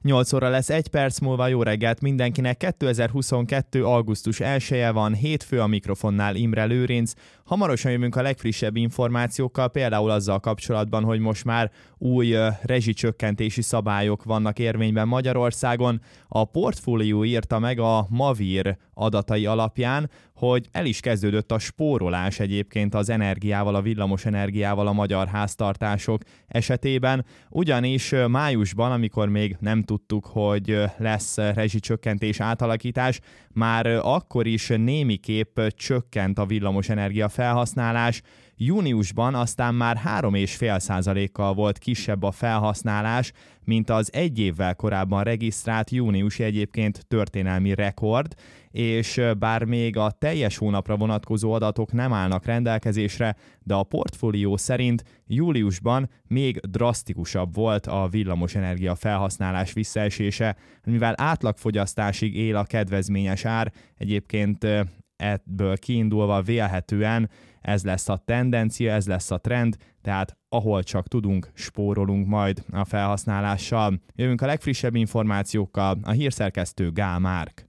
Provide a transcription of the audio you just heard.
8 óra lesz 1 perc múlva, jó reggelt mindenkinek. 2022. augusztus 1-e van, hétfő, a mikrofonnál Imre Lőrinc. Hamarosan jövünk a legfrissebb információkkal, például azzal kapcsolatban, hogy most már új rezsicsökkentési szabályok vannak érvényben Magyarországon. A Portfolio írta meg a Mavir adatai alapján, hogy el is kezdődött a spórolás egyébként az energiával, a villamos energiával a magyar háztartások esetében, ugyanis májusban, amikor még nem tudtuk, hogy lesz rezsicsökkentés, átalakítás, már akkor is némiképp csökkent a villamos energia felhasználás. Júniusban aztán már 3,5%-kal volt kisebb a felhasználás, mint az egy évvel korábban regisztrált júniusi egyébként történelmi rekord, és bár még a teljes hónapra vonatkozó adatok nem állnak rendelkezésre, de a Portfolio szerint júliusban még drasztikusabb volt a villamosenergia felhasználás visszaesése, mivel átlagfogyasztásig él a kedvezményes ár, egyébként ebből kiindulva vélhetően ez lesz a tendencia, ez lesz a trend, tehát ahol csak tudunk, spórolunk majd a felhasználással. Jövünk a legfrissebb információkkal, a hírszerkesztő Gál Márk.